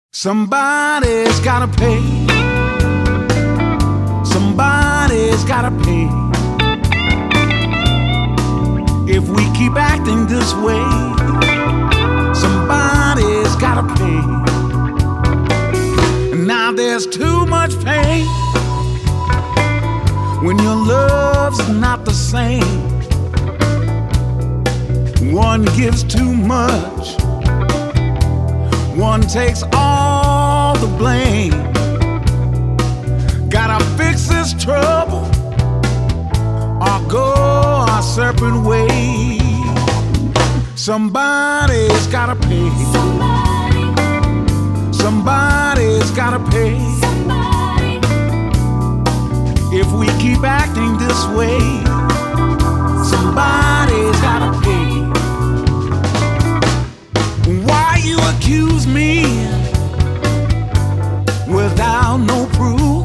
Somebody's gotta pay. Somebody's gotta pay. If we keep acting this way, somebody's gotta pay. Now there's too much pain when your love's not the same. One gives too much, one takes all the blame. Gotta fix this trouble or go our separate ways. Somebody's gotta pay. Somebody's gotta pay. If we keep acting this way, somebody's gotta pay. Why you accuse me without no proof?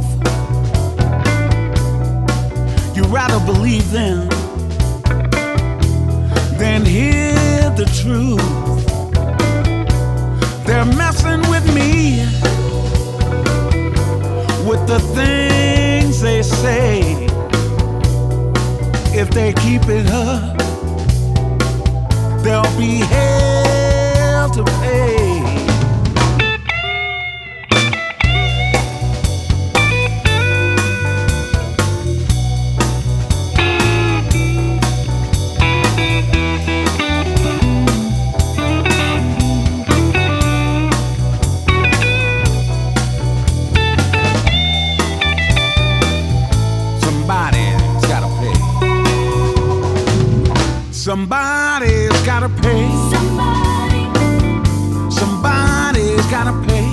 You'd rather believe them than hear the truth. They're messing with me with the things they say. If they keep it up, there'll be hell to pay. Somebody's gotta pay. Somebody's gotta pay.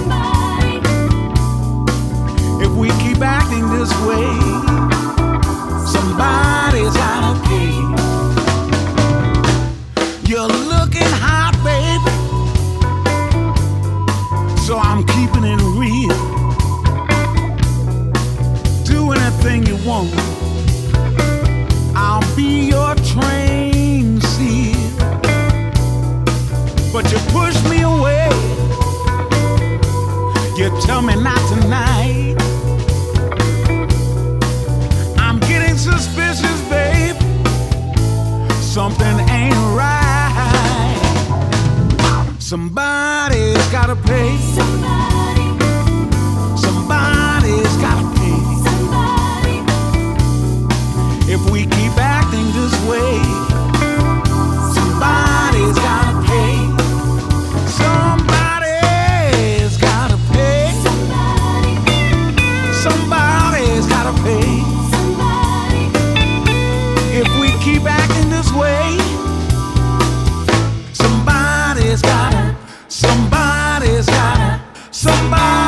If we keep acting this way, somebody's gotta pay. You're looking hot, baby, so I'm keeping it real. Do anything you want, I'll be your train seal. But you push me away, you tell me not tonight. I'm getting suspicious, babe, something ain't right. Somebody's gotta pay. Somebody's gotta pay. If we keep acting this way, somebody's gotta pay. Somebody's gotta pay. Somebody's gotta pay. If we keep acting this way, somebody's gotta, somebody's gotta, somebody.